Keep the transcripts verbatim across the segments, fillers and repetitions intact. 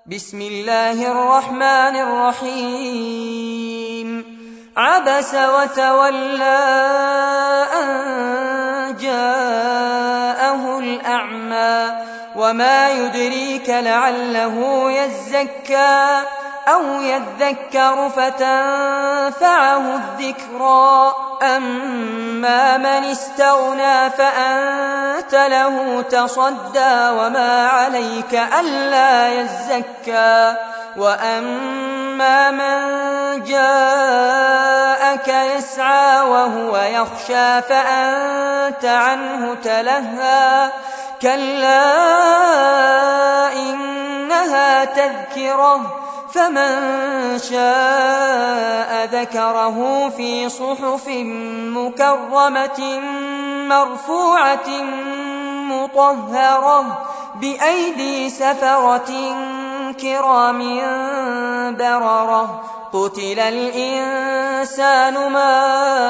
بسم الله الرحمن الرحيم عبس وتولى أن جاءه الأعمى وما يدريك لعله يزكى أو يذكر فتنفعه الذكرى أما من استغنى فأنت له تصدى وما عليك ألا يزكى وأما من جاءك يسعى وهو يخشى فأنت عنه تلهى كلا إنها تذكرة فمن شاء ذكره في صحف مكرمة مرفوعة مطهرة بأيدي سفرة كرام بررة قتل الإنسان ما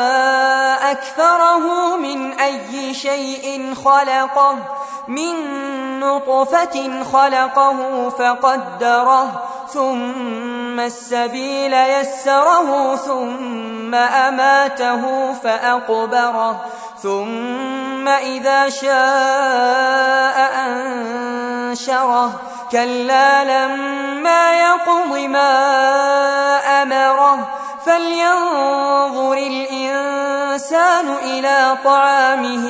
أكثره من أي شيء خلقه من نطفة خلقه فقدره ثم السبيل يسره ثم أماته فأقبره ثم إذا شاء أنشره كلا لما يقض ما أمره فلينظر الإنسان إلى طعامه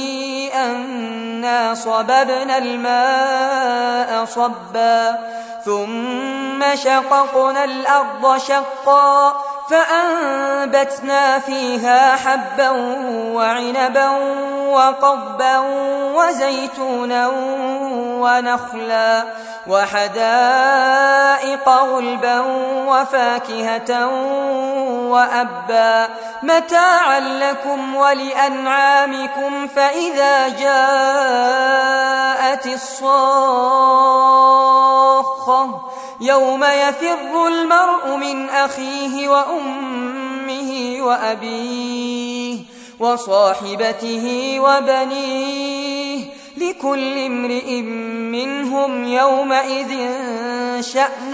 أنا صببنا الماء صبا ثم شققنا الأرض شقا فأنبتنا فيها حبا وعنبا وقضبا وزيتونا ونخلا وحدائق غلبا وفاكهة وأبا متاعا لكم ولأنعامكم فإذا جاءت الصاخة يوم يفر المرء من أخيه وأمه وأبيه وصاحبته وبنيه لكل امرئ منهم يومئذ شأن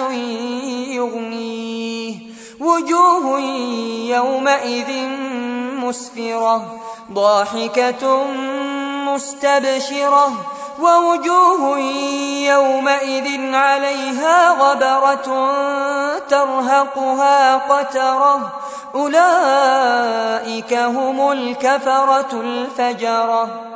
يغنيه وجوه يومئذ مسفرة ضاحكة مستبشرة ووجوه يومئذ عليها غبرة ترهقها قترة أولئك هم الكفرة الفجرة.